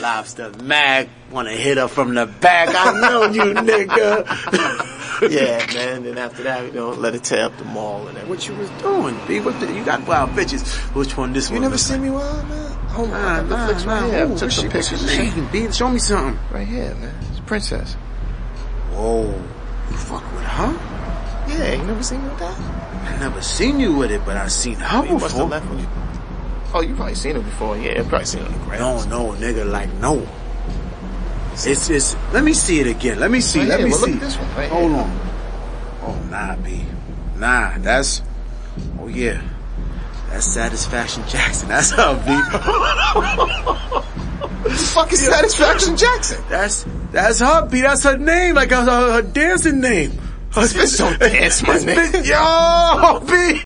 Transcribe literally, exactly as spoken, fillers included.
Lobster Mac wanna hit her from the back. I know you, nigga. Yeah, man. Then after that, you know, let it tear up the mall and everything. What you was doing, B? What the, you got wild bitches. Which one? This you one? You never seen me wild, man? Hold on, I got the nah, flicks nah, right here. nah. I took some pictures. Name, B? Show me something. Right here, man. It's Princess. Whoa, you fucking with her? Yeah, you never seen me with that? I never seen you with it, but I seen her you before. Must have left when you... Oh, you probably seen it before. Yeah, you probably seen it on the ground. No, no, nigga, like no. It's it's. Let me see it again. Let me see. Right let here. me Well, see. look at this one. Right Hold here. on. Oh nah, B. Nah, that's. Oh yeah, that's Satisfaction Jackson. That's her, B. What the fuck is Satisfaction Jackson? That's that's her, B. That's her name, like her, her, her dancing name. Spit don't dance, my nigga. Yo, B.